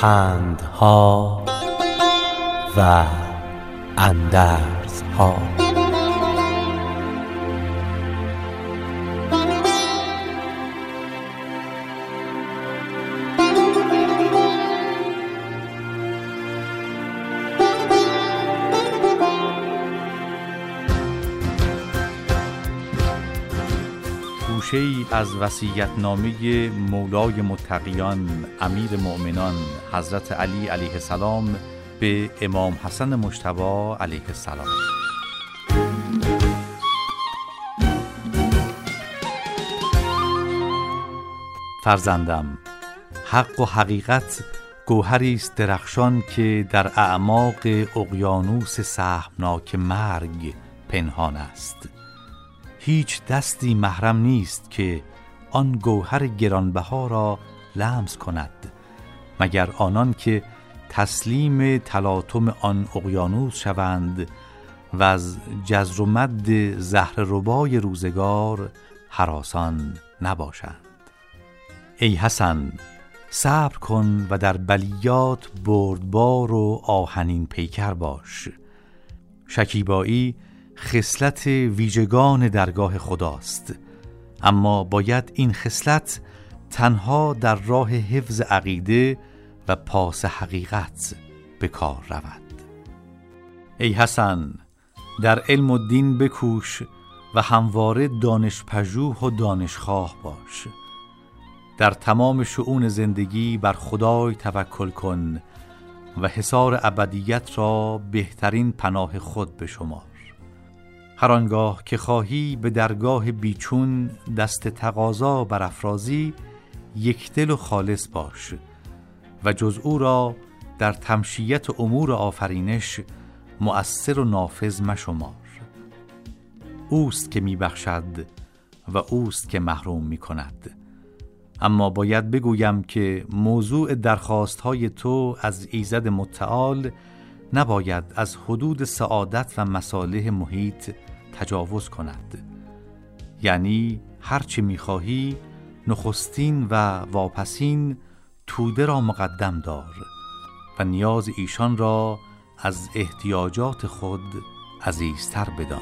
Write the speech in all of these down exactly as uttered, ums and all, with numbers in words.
پندها و اندرزها. گوشه‌ای از وصیت‌نامه مولای متقیان امیر مؤمنان حضرت علی علیه السلام به امام حسن مجتبی علیه السلام. فرزندم، حق و حقیقت گوهری است درخشان که در اعماق اقیانوس سهمناک مرگ پنهان است. هیچ دستی محرم نیست که آن گوهر گرانبها را لمس کند مگر آنان که تسلیم تلاطم آن اقیانوس شوند و از جزر و مد زهرربای روزگار هراسان نباشند. ای حسن، صبر کن و در بلیات بردبار و آهنین پیکر باش. شکیبایی خصلت ویژگان درگاه خداست، اما باید این خصلت تنها در راه حفظ عقیده و پاس حقیقت به کار رود. ای حسن، در علم و دین بکوش و همواره دانش پژوه و دانشخواه باش. در تمام شؤون زندگی بر خدای توکل کن و حصار ابدیت را بهترین پناه خود بشمار. هر آنگاه که خواهی به درگاه بیچون دست تقاضا برافرازی، یک دل و خالص باش و جز او را در تمشیت امور آفرینش مؤثر و نافذ مشمار. اوست که می بخشد و اوست که محروم می کند. اما باید بگویم که موضوع درخواست های تو از ایزد متعال نباید از حدود سعادت و مصالح محیط تجاوز کند. یعنی هرچی می‌خواهی نخستین و واپسین توده را مقدم دار و نیاز ایشان را از احتیاجات خود عزیزتر بدان.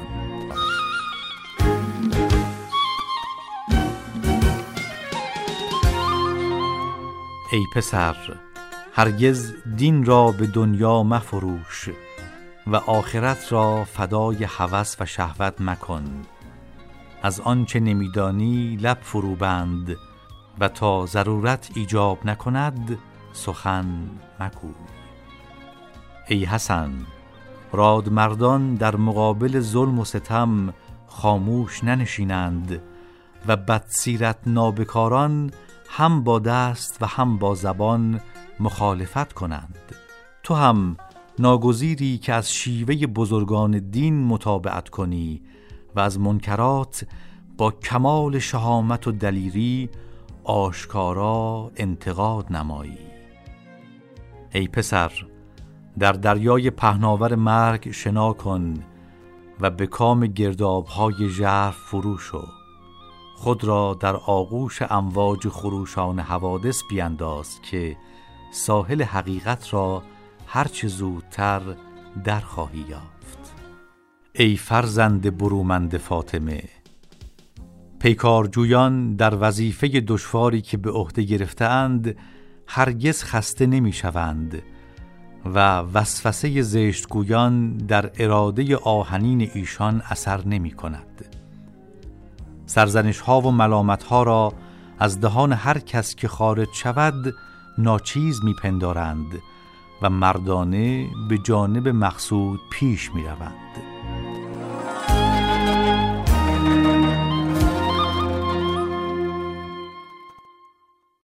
ای پسر، هرگز دین را به دنیا مفروش و آخرت را فدای هوس و شهوت مکن. از آنچه نمیدانی لب فرو بند و تا ضرورت ایجاب نکند سخن مگوی. ای حسن، رادمردان در مقابل ظلم و ستم خاموش ننشینند و بدسیرت نابکاران هم با دست و هم با زبان مخالفت کنند. تو هم ناگزیری که از شیوه بزرگان دین متابعت کنی و از منکرات با کمال شهامت و دلیری آشکارا انتقاد نمایی. ای پسر، در دریای پهناور مرگ شنا کن و به کام گرداب‌های ژرف فرو شو. خود را در آغوش امواج خروشان حوادث بینداز که ساحل حقیقت را هرچه زودتر در خواهی یافت. ای فرزند برومند فاطمه، پیکارجویان در وظیفه دشواری که به عهده گرفته‌اند هرگز خسته نمی‌شوند و وسوسه زشتگویان در اراده آهنین ایشان اثر نمی‌کند. سرزنش‌ها و ملامت‌ها را از دهان هر کس که خارج شود ناچیز می‌پندارند و مردانه به جانب مقصود پیش می‌روند.